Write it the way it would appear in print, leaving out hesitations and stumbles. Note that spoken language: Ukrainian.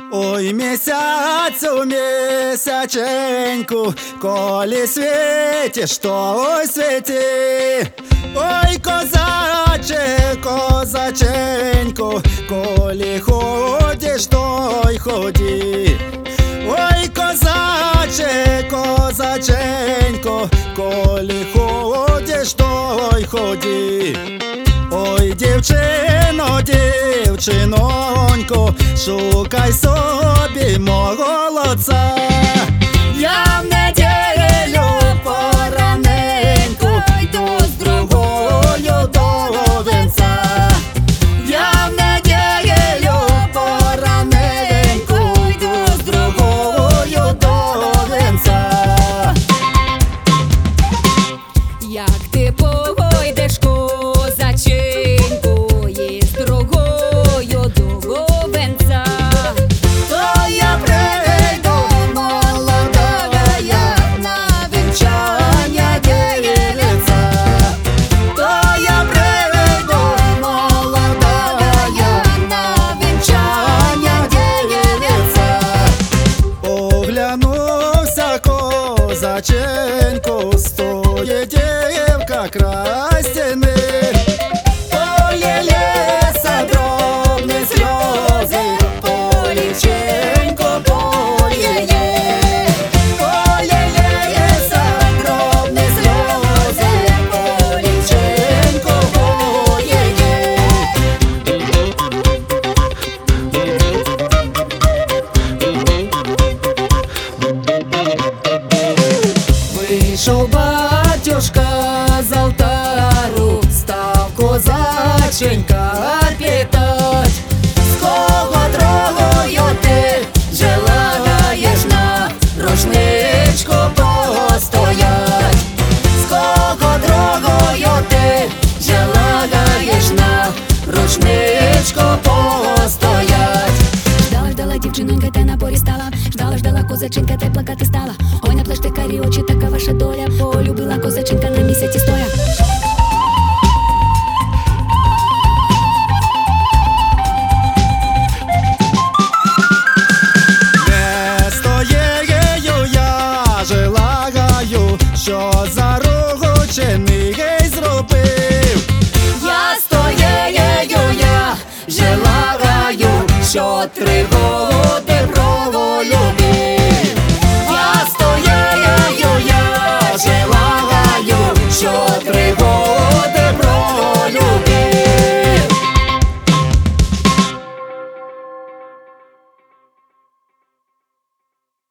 Ой, місяцю, місяченьку, коли світиш, то ой світі. Ой, козаче, козаченьку, коли ходиш, то й ході. Ой, козаче, козаченьку, коли ходиш, то й ході. Ой, дівчино, дівчинонько, шукай собі молодця. Я в неділю пораненьку йду з другою до вінця. Я в неділю пораненьку йду з другою до вінця. Як ти пойдеш, козаченьку, із другою до венця, то я прийду, молодая, на вінчання дівиця. То я прийду, молодая, на вінчання дівиця. Оглянувся козаченьку, стоїть дівка край стіни. Полілися дробні сльози, поліченько поліє. Полілися дробні сльози, поліченько поліє. Вийшов батюшка з алтару, став козаченька питать: з кого другою ти желаєш на рушничку постоять? З кого другою ти желаєш на рушничку постоять? ждала дівчинонька, та на порі стала. Ждала козаченька, та й плакати стала. Ой, не плачте, карі очі, така ваша доля. Полюбила козаченька на місяці стоя. Не з тоєю я желаю, що за руку чинний зробив. Я з тоєю я желаю, що 3 роки